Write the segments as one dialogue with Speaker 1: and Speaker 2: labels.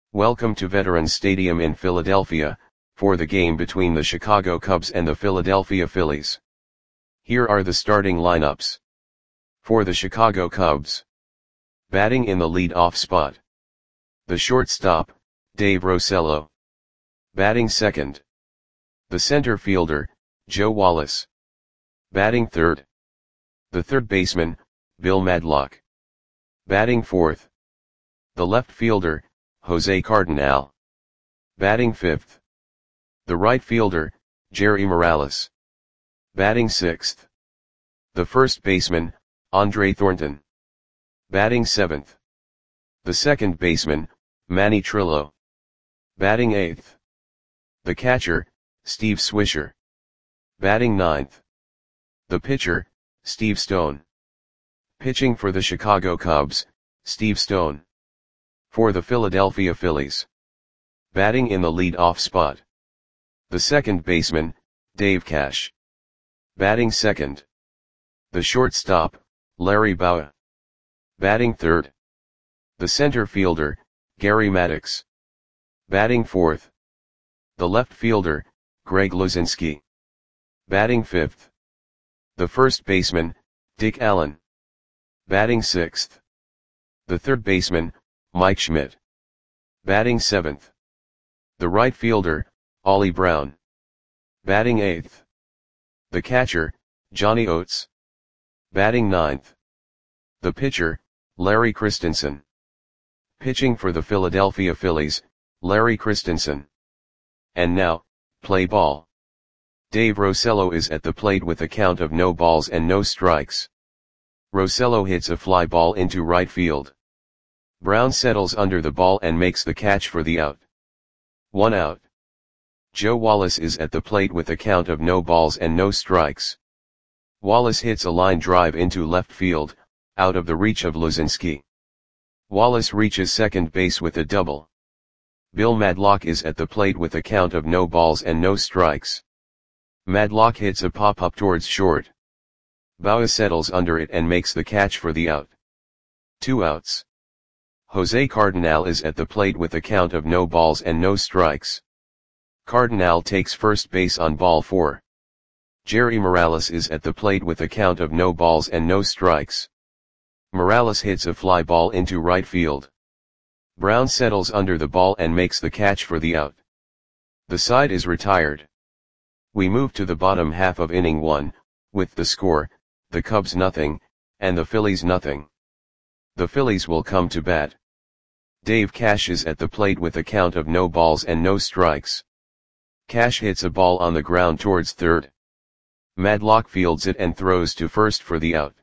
Speaker 1: Welcome to Veterans Stadium in Philadelphia, for the game between the Chicago Cubs and the Philadelphia Phillies. Here are the starting lineups. For the Chicago Cubs. Batting in the lead-off spot. The shortstop, Dave Rosello. Batting second. The center fielder, Joe Wallace. Batting third. The third baseman, Bill Madlock. Batting fourth. The left fielder, Jose Cardinal. Batting fifth. The right fielder, Jerry Morales. Batting sixth. The first baseman, Andre Thornton. Batting seventh. The second baseman, Manny Trillo. Batting eighth. The catcher, Steve Swisher. Batting ninth. The pitcher, Steve Stone. Pitching for the Chicago Cubs, Steve Stone. For the Philadelphia Phillies. Batting in the lead-off spot. The second baseman, Dave Cash. Batting second. The shortstop, Larry Bowa. Batting third. The center fielder, Gary Maddox. Batting fourth. The left fielder, Greg Luzinski. Batting fifth. The first baseman, Dick Allen. Batting sixth. The third baseman, Mike Schmidt. Batting seventh. The right fielder, Ollie Brown. Batting eighth. The catcher, Johnny Oates. Batting ninth. The pitcher, Larry Christensen. Pitching for the Philadelphia Phillies, Larry Christensen. And now, play ball. Dave Rosello is at the plate with a count of no balls and no strikes. Rosello hits a fly ball into right field. Brown settles under the ball and makes the catch for the out. 1 out. Joe Wallace is at the plate with a count of no balls and no strikes. Wallace hits a line drive into left field, out of the reach of Luzinski. Wallace reaches second base with a double. Bill Madlock is at the plate with a count of no balls and no strikes. Madlock hits a pop-up towards short. Bowa settles under it and makes the catch for the out. 2 outs. Jose Cardinal is at the plate with a count of no balls and no strikes. Cardinal takes first base on ball 4. Jerry Morales is at the plate with a count of no balls and no strikes. Morales hits a fly ball into right field. Brown settles under the ball and makes the catch for the out. The side is retired. We move to the bottom half of inning 1, with the score, the Cubs nothing, and the Phillies nothing. The Phillies will come to bat. Dave Cash is at the plate with a count of no balls and no strikes. Cash hits a ball on the ground towards third. Madlock fields it and throws to first for the out.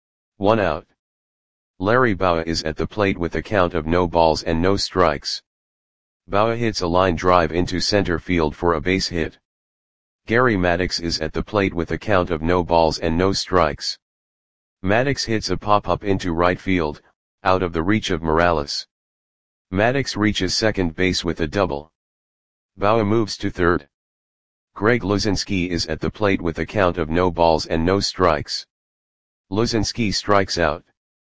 Speaker 1: 1 out. Larry Bowa is at the plate with a count of no balls and no strikes. Bowa hits a line drive into center field for a base hit. Gary Maddox is at the plate with a count of no balls and no strikes. Maddox hits a pop-up into right field, out of the reach of Morales. Maddox reaches second base with a double. Bowa moves to third. Greg Luzinski is at the plate with a count of no balls and no strikes. Luzinski strikes out.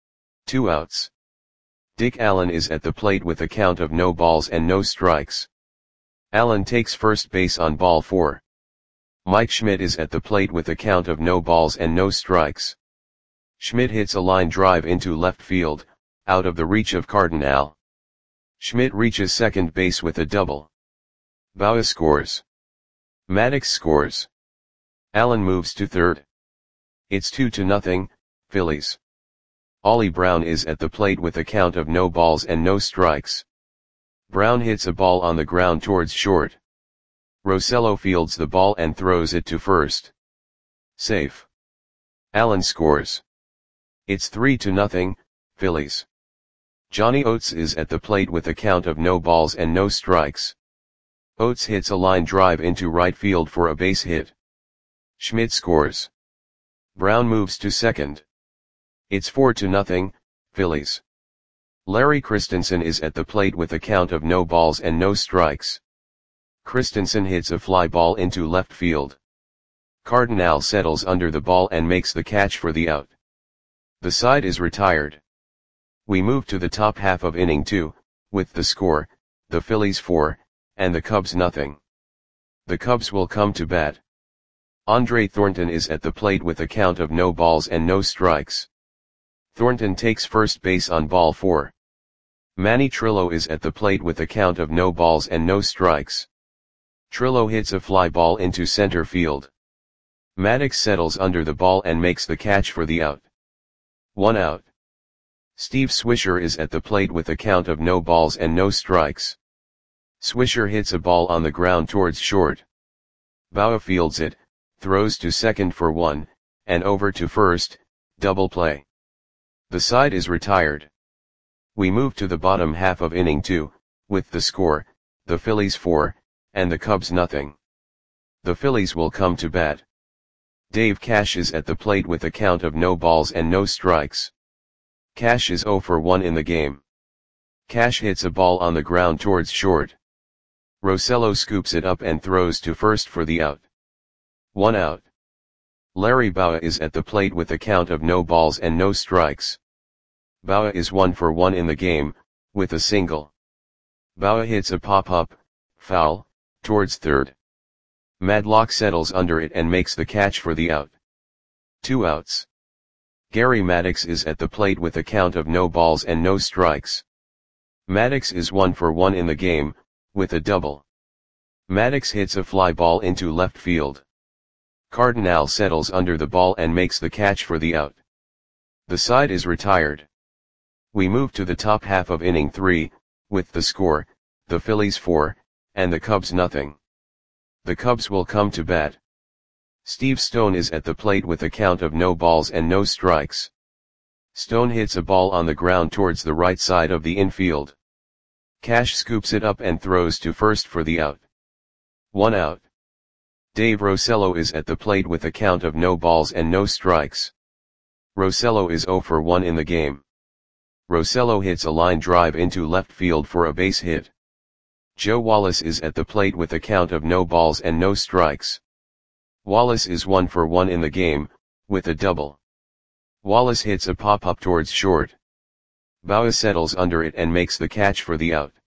Speaker 1: 2 outs. Dick Allen is at the plate with a count of no balls and no strikes. Allen takes first base on ball 4. Mike Schmidt is at the plate with a count of no balls and no strikes. Schmidt hits a line drive into left field, out of the reach of Cardinal. Schmidt reaches second base with a double. Bowa scores. Maddox scores. Allen moves to third. It's 2-0, Phillies. Ollie Brown is at the plate with a count of no balls and no strikes. Brown hits a ball on the ground towards short. Rosello fields the ball and throws it to first. Safe. Allen scores. It's 3-0, Phillies. Johnny Oates is at the plate with a count of no balls and no strikes. Oates hits a line drive into right field for a base hit. Schmidt scores. Brown moves to second. It's 4-0, Phillies. Larry Christensen is at the plate with a count of no balls and no strikes. Christensen hits a fly ball into left field. Cardinal settles under the ball and makes the catch for the out. The side is retired. We move to the top half of inning 2, with the score, the Phillies 4, and the Cubs nothing. The Cubs will come to bat. Andre Thornton is at the plate with a count of no balls and no strikes. Thornton takes first base on ball 4. Manny Trillo is at the plate with a count of no balls and no strikes. Trillo hits a fly ball into center field. Maddox settles under the ball and makes the catch for the out. 1 out. Steve Swisher is at the plate with a count of no balls and no strikes. Swisher hits a ball on the ground towards short. Bauer fields it, throws to second for 1, and over to first, double play. The side is retired. We move to the bottom half of inning 2, with the score, the Phillies 4, and the Cubs nothing. The Phillies will come to bat. Dave Cash is at the plate with a count of no balls and no strikes. Cash is 0 for 1 in the game. Cash hits a ball on the ground towards short. Rosello scoops it up and throws to first for the out. 1 out. Larry Bauer is at the plate with a count of no balls and no strikes. Bauer is 1 for 1 in the game, with a single. Bauer hits a pop-up, foul, towards third. Madlock settles under it and makes the catch for the out. 2 outs. Gary Maddox is at the plate with a count of no balls and no strikes. Maddox is 1 for 1 in the game, with a double. Maddox hits a fly ball into left field. Cardinal settles under the ball and makes the catch for the out. The side is retired. We move to the top half of inning 3, with the score, the Phillies 4, and the Cubs nothing. The Cubs will come to bat. Steve Stone is at the plate with a count of no balls and no strikes. Stone hits a ball on the ground towards the right side of the infield. Cash scoops it up and throws to first for the out. 1 out. Dave Rosello is at the plate with a count of no balls and no strikes. Rosello is 0 for 1 in the game. Rosello hits a line drive into left field for a base hit. Joe Wallace is at the plate with a count of no balls and no strikes. Wallace is 1 for 1 in the game, with a double. Wallace hits a pop-up towards short. Bauer settles under it and makes the catch for the out.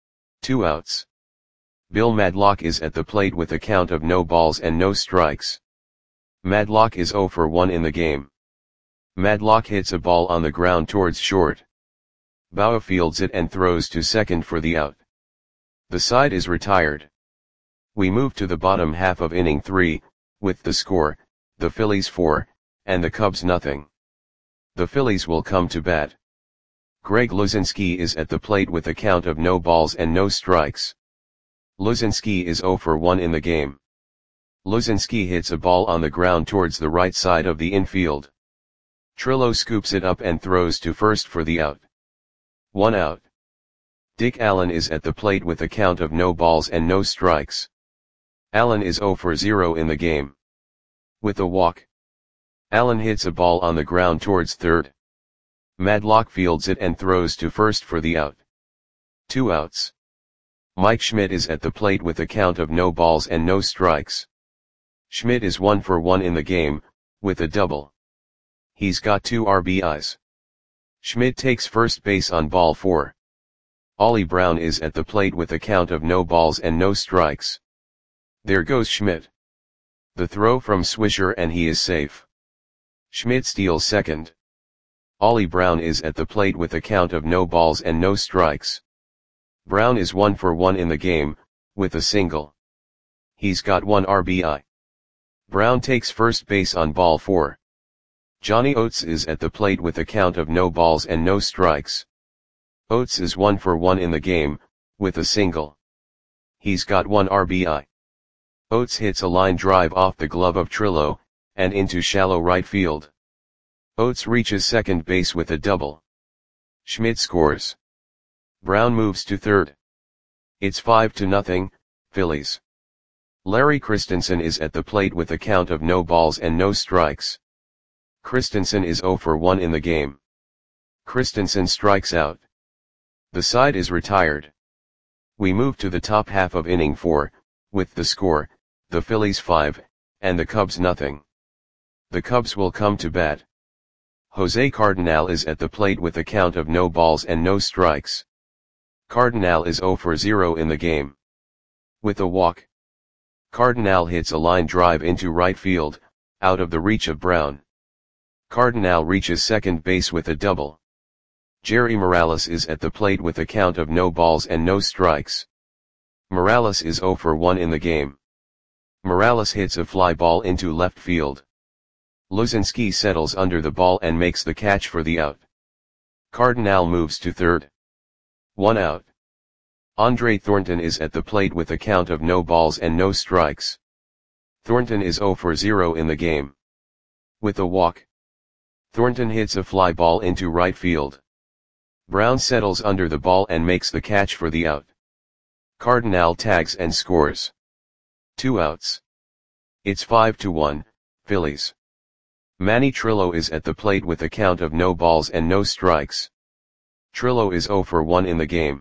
Speaker 1: 2 outs. Bill Madlock is at the plate with a count of no balls and no strikes. Madlock is 0 for 1 in the game. Madlock hits a ball on the ground towards short. Bauer fields it and throws to second for the out. The side is retired. We move to the bottom half of inning 3, with the score, the Phillies 4, and the Cubs nothing. The Phillies will come to bat. Greg Luzinski is at the plate with a count of no balls and no strikes. Luzinski is 0 for 1 in the game. Luzinski hits a ball on the ground towards the right side of the infield. Trillo scoops it up and throws to first for the out. 1 out. Dick Allen is at the plate with a count of no balls and no strikes. Allen is 0 for 0 in the game. With a walk. Allen hits a ball on the ground towards third. Madlock fields it and throws to first for the out. 2 outs. Mike Schmidt is at the plate with a count of no balls and no strikes. Schmidt is 1 for 1 in the game, with a double. He's got 2 RBIs. Schmidt takes first base on ball 4. Ollie Brown is at the plate with a count of no balls and no strikes. There goes Schmidt. The throw from Swisher and he is safe. Schmidt steals second. Ollie Brown is at the plate with a count of no balls and no strikes. Brown is 1 for 1 in the game, with a single. He's got 1 RBI. Brown takes first base on ball 4. Johnny Oates is at the plate with a count of no balls and no strikes. Oates is 1 for 1 in the game, with a single. He's got 1 RBI. Oates hits a line drive off the glove of Trillo, and into shallow right field. Oates reaches second base with a double. Schmidt scores. Brown moves to third. It's 5-0, Phillies. Larry Christensen is at the plate with a count of no balls and no strikes. Christensen is 0 for 1 in the game. Christensen strikes out. The side is retired. We move to the top half of inning 4, with the score, the Phillies 5, and the Cubs nothing. The Cubs will come to bat. Jose Cardinal is at the plate with a count of no balls and no strikes. Cardinal is 0 for 0 in the game. With a walk, Cardinal hits a line drive into right field, out of the reach of Brown. Cardinal reaches second base with a double. Jerry Morales is at the plate with a count of no balls and no strikes. Morales is 0 for 1 in the game. Morales hits a fly ball into left field. Luzinski settles under the ball and makes the catch for the out. Cardinal moves to third. 1 out. Andre Thornton is at the plate with a count of no balls and no strikes. Thornton is 0 for 0 in the game. With a walk, Thornton hits a fly ball into right field. Brown settles under the ball and makes the catch for the out. Cardinal tags and scores. 2 outs. It's 5-1, Phillies. Manny Trillo is at the plate with a count of no balls and no strikes. Trillo is 0 for 1 in the game.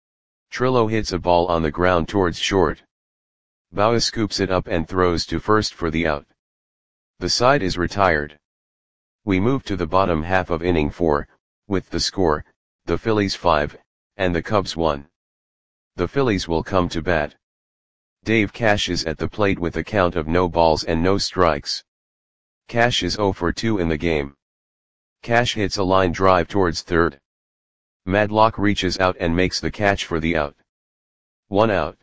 Speaker 1: Trillo hits a ball on the ground towards short. Bauer scoops it up and throws to first for the out. The side is retired. We move to the bottom half of inning 4, with the score, the Phillies 5, and the Cubs 1. The Phillies will come to bat. Dave Cash is at the plate with a count of no balls and no strikes. Cash is 0 for 2 in the game. Cash hits a line drive towards third. Madlock reaches out and makes the catch for the out. 1 out.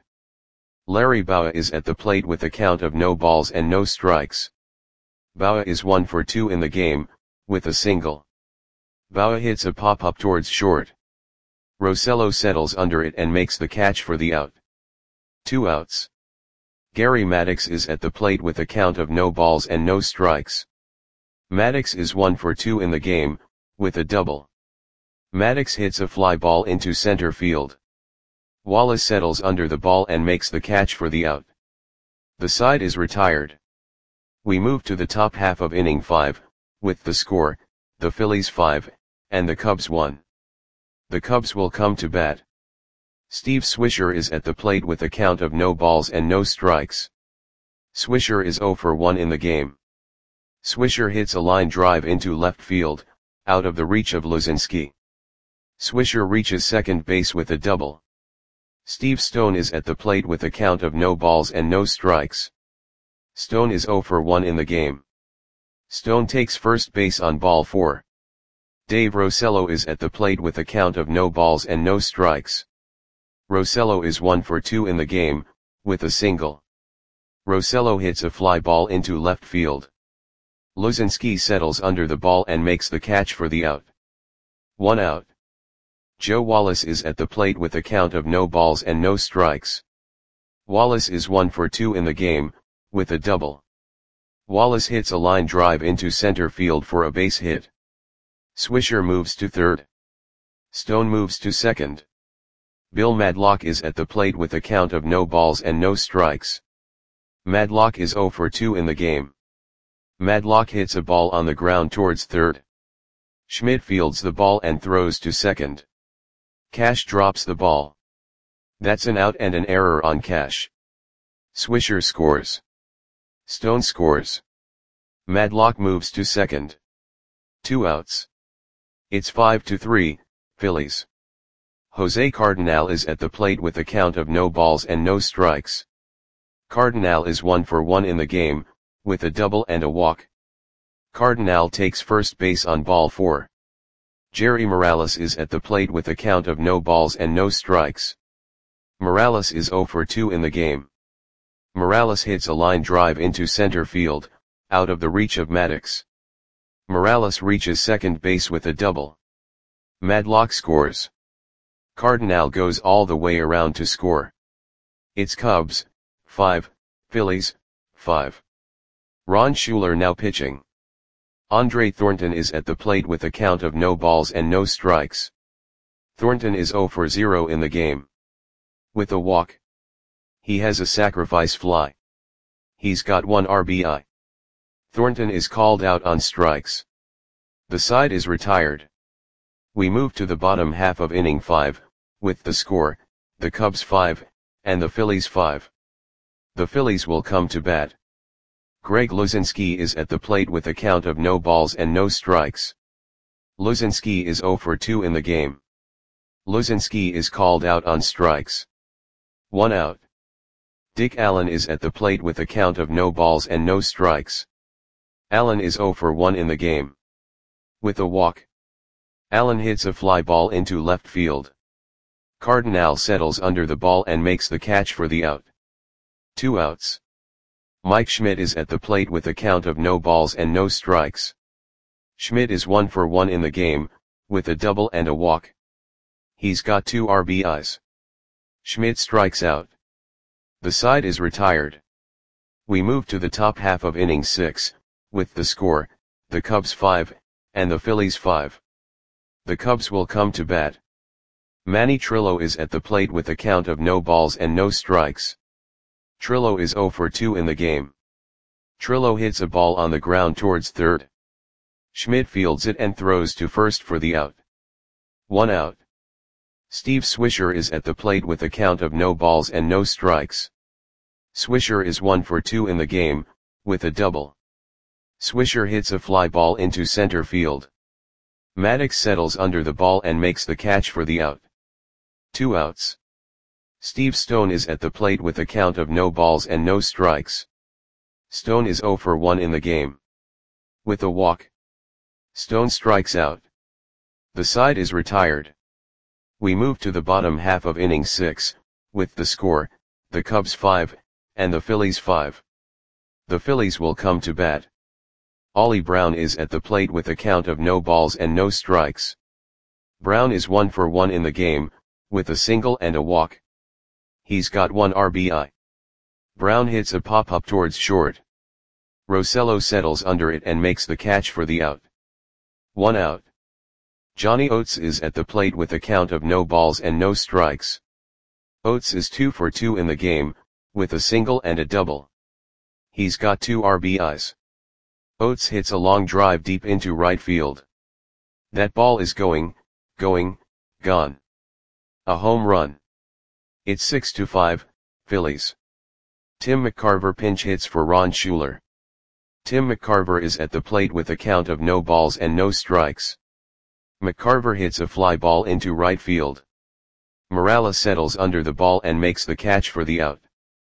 Speaker 1: Larry Bowa is at the plate with a count of no balls and no strikes. Bowa is 1 for 2 in the game, with a single. Bowa hits a pop-up towards short. Rosello settles under it and makes the catch for the out. 2 outs. Gary Maddox is at the plate with a count of no balls and no strikes. Maddox is 1 for 2 in the game, with a double. Maddox hits a fly ball into center field. Wallace settles under the ball and makes the catch for the out. The side is retired. We move to the top half of inning 5, with the score, the Phillies 5, and the Cubs 1. The Cubs will come to bat. Steve Swisher is at the plate with a count of no balls and no strikes. Swisher is 0 for 1 in the game. Swisher hits a line drive into left field, out of the reach of Luzinski. Swisher reaches second base with a double. Steve Stone is at the plate with a count of no balls and no strikes. Stone is 0 for 1 in the game. Stone takes first base on ball 4. Dave Rosello is at the plate with a count of no balls and no strikes. Rosello is 1 for 2 in the game, with a single. Rosello hits a fly ball into left field. Luzinski settles under the ball and makes the catch for the out. 1 out. Joe Wallace is at the plate with a count of no balls and no strikes. Wallace is 1 for 2 in the game, with a double. Wallace hits a line drive into center field for a base hit. Swisher moves to third. Stone moves to second. Bill Madlock is at the plate with a count of no balls and no strikes. Madlock is 0 for 2 in the game. Madlock hits a ball on the ground towards third. Schmidt fields the ball and throws to second. Cash drops the ball. That's an out and an error on Cash. Swisher scores. Stone scores. Madlock moves to second. 2 outs. It's 5-3, Phillies. Jose Cardinal is at the plate with a count of no balls and no strikes. Cardinal is 1 for 1 in the game, with a double and a walk. Cardinal takes first base on ball 4. Jerry Morales is at the plate with a count of no balls and no strikes. Morales is 0 for 2 in the game. Morales hits a line drive into center field, out of the reach of Maddox. Morales reaches second base with a double. Madlock scores. Cardinal goes all the way around to score. It's Cubs, 5, Phillies, 5. Ron Schuler now pitching. Andre Thornton is at the plate with a count of no balls and no strikes. Thornton is 0 for 0 in the game. With a walk. He has a sacrifice fly. He's got 1 RBI. Thornton is called out on strikes. The side is retired. We move to the bottom half of inning 5, with the score, the Cubs 5, and the Phillies 5. The Phillies will come to bat. Greg Luzinski is at the plate with a count of no balls and no strikes. Luzinski is 0 for 2 in the game. Luzinski is called out on strikes. 1 out. Dick Allen is at the plate with a count of no balls and no strikes. Allen is 0 for 1 in the game. With a walk. Allen hits a fly ball into left field. Cardinal settles under the ball and makes the catch for the out. 2 outs. Mike Schmidt is at the plate with a count of no balls and no strikes. Schmidt is 1 for 1 in the game, with a double and a walk. He's got 2 RBIs. Schmidt strikes out. The side is retired. We move to the top half of inning 6, with the score, the Cubs 5, and the Phillies 5. The Cubs will come to bat. Manny Trillo is at the plate with a count of no balls and no strikes. Trillo is 0 for 2 in the game. Trillo hits a ball on the ground towards third. Schmidt fields it and throws to first for the out. 1 out. Steve Swisher is at the plate with a count of no balls and no strikes. Swisher is 1 for 2 in the game, with a double. Swisher hits a fly ball into center field. Maddox settles under the ball and makes the catch for the out. 2 outs. Steve Stone is at the plate with a count of no balls and no strikes. Stone is 0 for 1 in the game. With a walk. Stone strikes out. The side is retired. We move to the bottom half of inning 6, with the score, the Cubs 5, and the Phillies 5. The Phillies will come to bat. Ollie Brown is at the plate with a count of no balls and no strikes. Brown is 1 for 1 in the game, with a single and a walk. He's got 1 RBI. Brown hits a pop-up towards short. Rosello settles under it and makes the catch for the out. 1 out. Johnny Oates is at the plate with a count of no balls and no strikes. Oates is 2 for 2 in the game, with a single and a double. He's got 2 RBIs. Oates hits a long drive deep into right field. That ball is gone. A home run. It's 6-5, Phillies. Tim McCarver pinch hits for Ron Schuler. Tim McCarver is at the plate with a count of no balls and no strikes. McCarver hits a fly ball into right field. Morales settles under the ball and makes the catch for the out.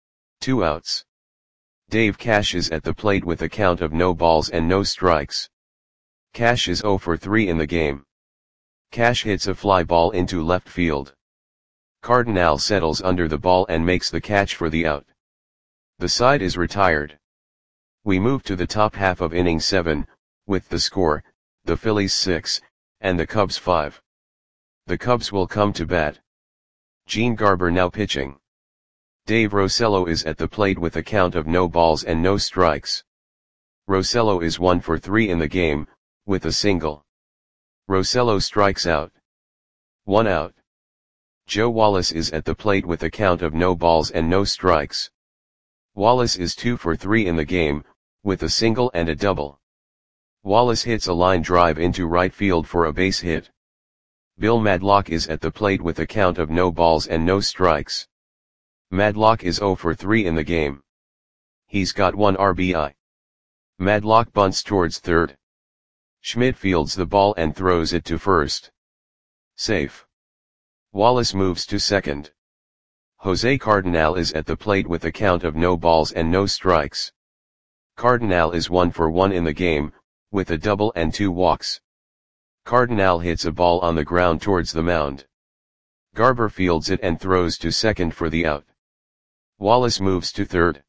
Speaker 1: 2 outs. Dave Cash is at the plate with a count of no balls and no strikes. Cash is 0 for 3 in the game. Cash hits a fly ball into left field. Cardinal settles under the ball and makes the catch for the out. The side is retired. We move to the top half of inning 7, with the score, the Phillies 6, and the Cubs 5. The Cubs will come to bat. Gene Garber now pitching. Dave Rosello is at the plate with a count of no balls and no strikes. Rosello is 1 for 3 in the game, with a single. Rosello strikes out. 1 out. Joe Wallace is at the plate with a count of no balls and no strikes. Wallace is 2 for 3 in the game, with a single and a double. Wallace hits a line drive into right field for a base hit. Bill Madlock is at the plate with a count of no balls and no strikes. Madlock is 0 for 3 in the game. He's got 1 RBI. Madlock bunts towards third. Schmidt fields the ball and throws it to first. Safe. Wallace moves to second. Jose Cardinal is at the plate with a count of no balls and no strikes. Cardinal is 1 for 1 in the game, with a double and 2 walks. Cardinal hits a ball on the ground towards the mound. Garber fields it and throws to second for the out. Wallace moves to third.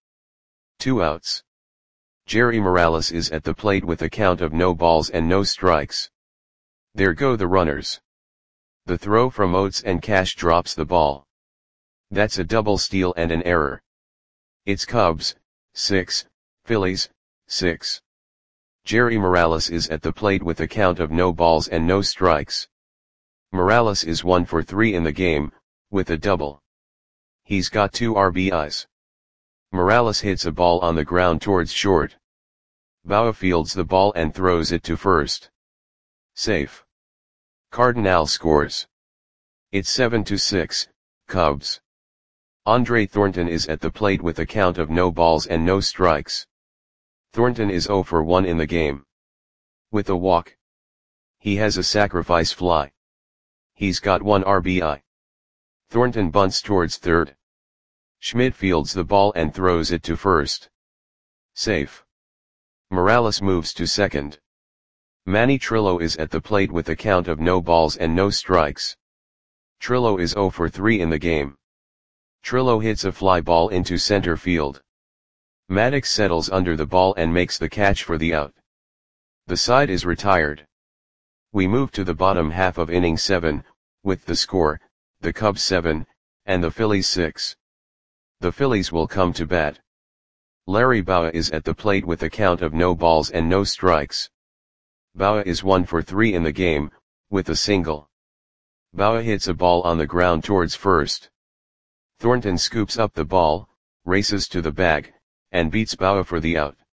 Speaker 1: 2 outs. Jerry Morales is at the plate with a count of no balls and no strikes. There go the runners. The throw from Oates and Cash drops the ball. That's a double steal and an error. It's Cubs, 6, Phillies, 6. Jerry Morales is at the plate with a count of no balls and no strikes. Morales is 1 for 3 in the game, with a double. He's got 2 RBIs. Morales hits a ball on the ground towards short. Bauer fields the ball and throws it to first. Safe. Cardinal scores. It's 7-6, Cubs. Andre Thornton is at the plate with a count of no balls and no strikes. Thornton is 0 for 1 in the game. With a walk. He has a sacrifice fly. He's got 1 RBI. Thornton bunts towards third. Schmidt fields the ball and throws it to first. Safe. Morales moves to second. Manny Trillo is at the plate with a count of no balls and no strikes. Trillo is 0 for 3 in the game. Trillo hits a fly ball into center field. Maddox settles under the ball and makes the catch for the out. The side is retired. We move to the bottom half of inning 7, with the score, the Cubs 7, and the Phillies 6. The Phillies will come to bat. Larry Bowa is at the plate with a count of no balls and no strikes. Bowa is 1 for 3 in the game, with a single. Bowa hits a ball on the ground towards first. Thornton scoops up the ball, races to the bag, and beats Bowa for the out.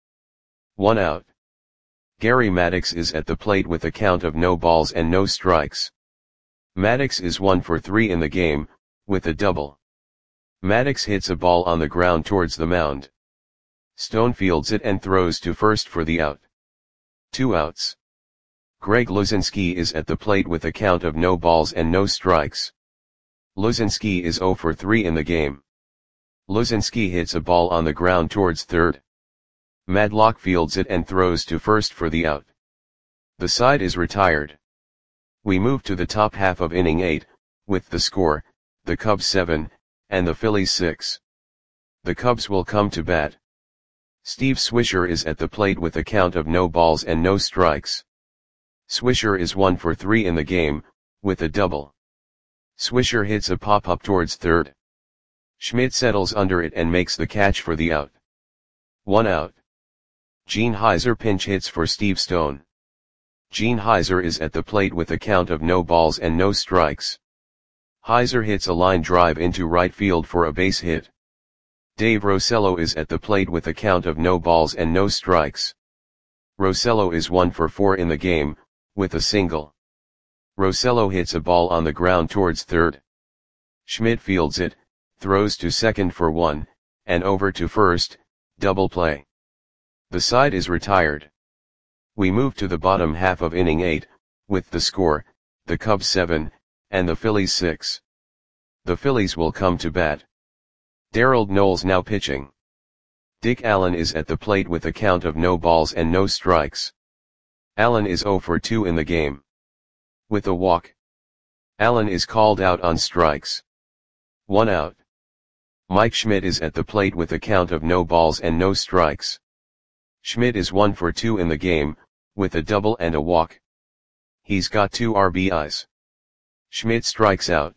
Speaker 1: 1 out. Gary Maddox is at the plate with a count of no balls and no strikes. Maddox is 1 for 3 in the game, with a double. Maddox hits a ball on the ground towards the mound. Stone fields it and throws to first for the out. 2 outs. Greg Luzinski is at the plate with a count of no balls and no strikes. Luzinski is 0 for 3 in the game. Luzinski hits a ball on the ground towards third. Madlock fields it and throws to first for the out. The side is retired. We move to the top half of inning 8, with the score, the Cubs 7, and the Phillies 6. The Cubs will come to bat. Steve Swisher is at the plate with a count of no balls and no strikes. Swisher is 1 for 3 in the game, with a double. Swisher hits a pop-up towards third. Schmidt settles under it and makes the catch for the out. 1 out. Gene Heiser pinch hits for Steve Stone. Gene Heiser is at the plate with a count of no balls and no strikes. Heiser hits a line drive into right field for a base hit. Dave Rosello is at the plate with a count of no balls and no strikes. Rosello is 1 for 4 in the game, with a single. Rosello hits a ball on the ground towards third. Schmidt fields it, throws to second for 1, and over to first, double play. The side is retired. We move to the bottom half of inning 8, with the score, the Cubs 7, and the Phillies 6. The Phillies will come to bat. Darrell Knowles now pitching. Dick Allen is at the plate with a count of no balls and no strikes. Allen is 0 for 2 in the game. With a walk. Allen is called out on strikes. 1 out. Mike Schmidt is at the plate with a count of no balls and no strikes. Schmidt is 1 for 2 in the game, with a double and a walk. He's got 2 RBIs. Schmidt strikes out.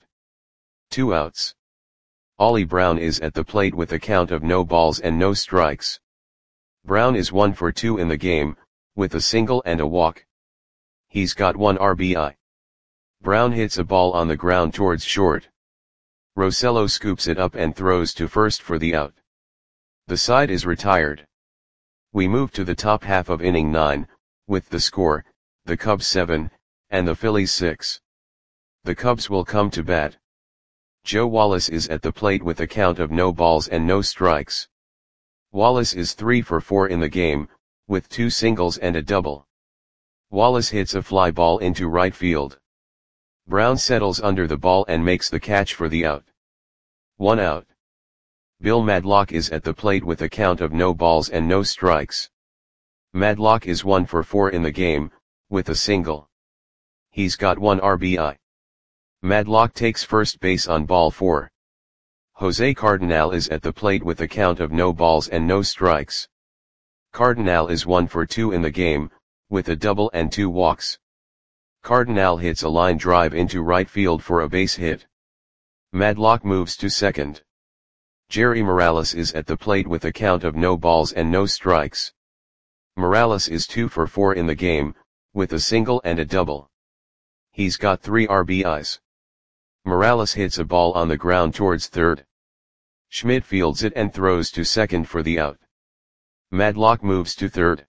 Speaker 1: 2 outs. Ollie Brown is at the plate with a count of no balls and no strikes. Brown is 1 for 2 in the game, with a single and a walk. He's got 1 RBI. Brown hits a ball on the ground towards short. Rosello scoops it up and throws to first for the out. The side is retired. We move to the top half of inning 9, with the score, the Cubs 7, and the Phillies 6. The Cubs will come to bat. Joe Wallace is at the plate with a count of no balls and no strikes. Wallace is 3 for 4 in the game, with 2 singles and a double. Wallace hits a fly ball into right field. Brown settles under the ball and makes the catch for the out. 1 out. Bill Madlock is at the plate with a count of no balls and no strikes. Madlock is 1 for 4 in the game, with a single. He's got 1 RBI. Madlock takes first base on ball 4. Jose Cardinal is at the plate with a count of no balls and no strikes. Cardinal is 1 for 2 in the game, with a double and 2 walks. Cardinal hits a line drive into right field for a base hit. Madlock moves to second. Jerry Morales is at the plate with a count of no balls and no strikes. Morales is 2 for 4 in the game, with a single and a double. He's got 3 RBIs. Morales hits a ball on the ground towards third. Schmidt fields it and throws to second for the out. Madlock moves to third.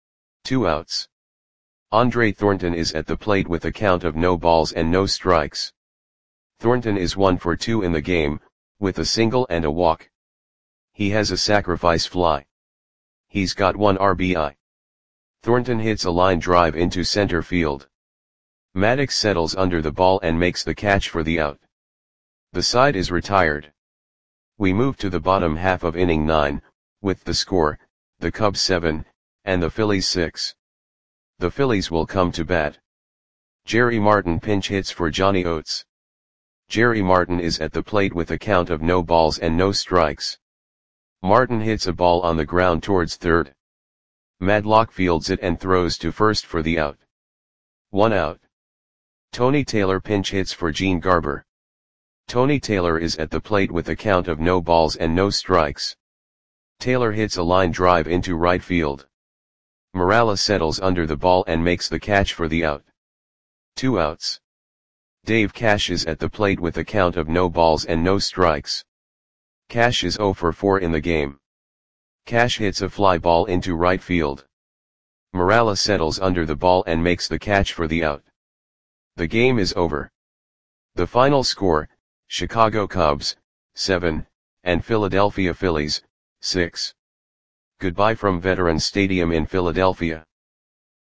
Speaker 1: 2 outs. Andre Thornton is at the plate with a count of no balls and no strikes. Thornton is 1 for 2 in the game, with a single and a walk. He has a sacrifice fly. He's got 1 RBI. Thornton hits a line drive into center field. Maddox settles under the ball and makes the catch for the out. The side is retired. We move to the bottom half of inning 9, with the score, the Cubs 7, and the Phillies 6. The Phillies will come to bat. Jerry Martin pinch hits for Johnny Oates. Jerry Martin is at the plate with a count of no balls and no strikes. Martin hits a ball on the ground towards third. Madlock fields it and throws to first for the out. 1 out. Tony Taylor pinch hits for Gene Garber. Tony Taylor is at the plate with a count of no balls and no strikes. Taylor hits a line drive into right field. Morales settles under the ball and makes the catch for the out. 2 outs. Dave Cash is at the plate with a count of no balls and no strikes. Cash is 0 for 4 in the game. Cash hits a fly ball into right field. Morales settles under the ball and makes the catch for the out. The game is over. The final score, Chicago Cubs, 7, and Philadelphia Phillies, 6. Goodbye from Veterans Stadium in Philadelphia.